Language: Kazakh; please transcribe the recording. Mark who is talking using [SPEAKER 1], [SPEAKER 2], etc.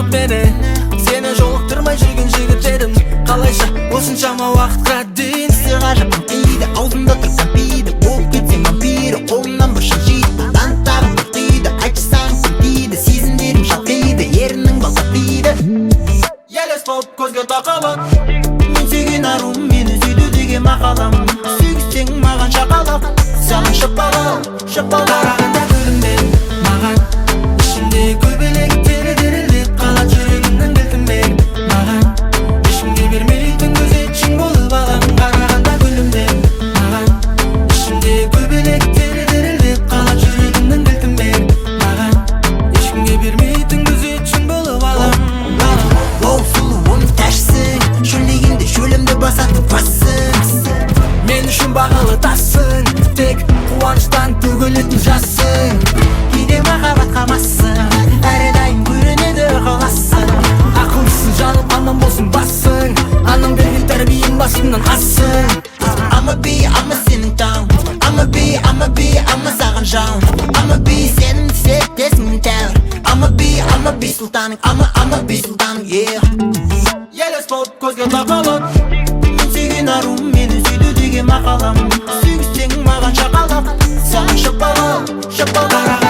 [SPEAKER 1] тауып мені, сені жолықтырмай жүрген жігіт едім. Қалайша осыншама уақытқа дейін
[SPEAKER 2] Сі ғажап дейді, аузымда тұрса биді, болып кетсем вампирі, қолымнан бір шын жейді. Таныстарым бұқтиды, айтшысаң сүйдейді, сезімдерім шалқиды, ерінің балсақ дейді.
[SPEAKER 1] елес болып көзге тақалып,
[SPEAKER 2] Мен сүйген арум, мені сүйді деген мақалам. Сүйгісең маған шақалап, саған шапалап, шапалап.
[SPEAKER 1] қарағанда гүліңнен маған, ішімде көбелек тері-терелеп қалады жүрегімнің кілтімен маған. Ешкімге бермей түнгі күзетшің болып алам. Қарағанда гүліңнен маған, ішімде көбелек тері-терелеп қалады жүрегімнің кілтімен маған. Ешкімге бермей түнгі күзетшің болып алам.
[SPEAKER 2] Оу сұлу оның тәшсің, шөлдегенде шөлімді басатын бассың.
[SPEAKER 1] Мен үшін бағалы тассың, тек қуаныштан төгілетін жассың.
[SPEAKER 2] Кейде махаббатқа массың, әрдайым көрінеді ықыласың.
[SPEAKER 1] Ақылсыз жаным аман болсын басың, аның берген тәрбиең басымнан ассың.
[SPEAKER 2] I'ma be, I'ma сенің таң. I'ma be, I'ma саған жауын. I'ma be, сенің сеттесің тәуір. I'ma be сұлтаның, I'ma be сұлтаның, yeah.
[SPEAKER 1] Елес болып көзге тақалып,
[SPEAKER 2] Мен сүйген арум, мені сүйді деген мақалам. Сүйгісең маған шақалап, саған шапалап, шапалап.